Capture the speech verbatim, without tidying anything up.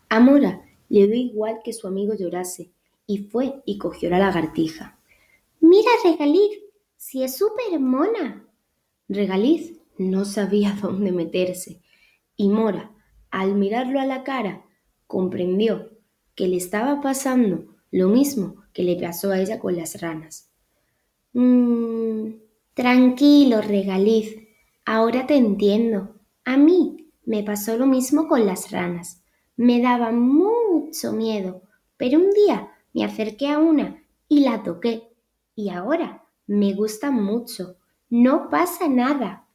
A Mora le dio igual que su amigo llorase, y fue y cogió la lagartija. Mira, Regaliz, si es súper mona. Regaliz no sabía dónde meterse, y Mora, al mirarlo a la cara, comprendió que le estaba pasando lo mismo que le pasó a ella con las ranas. Mmm, tranquilo, Regaliz, ahora te entiendo. A mí me pasó lo mismo con las ranas. Me daba mucho miedo, pero un día me acerqué a una y la toqué. Y ahora me gusta mucho. No pasa nada.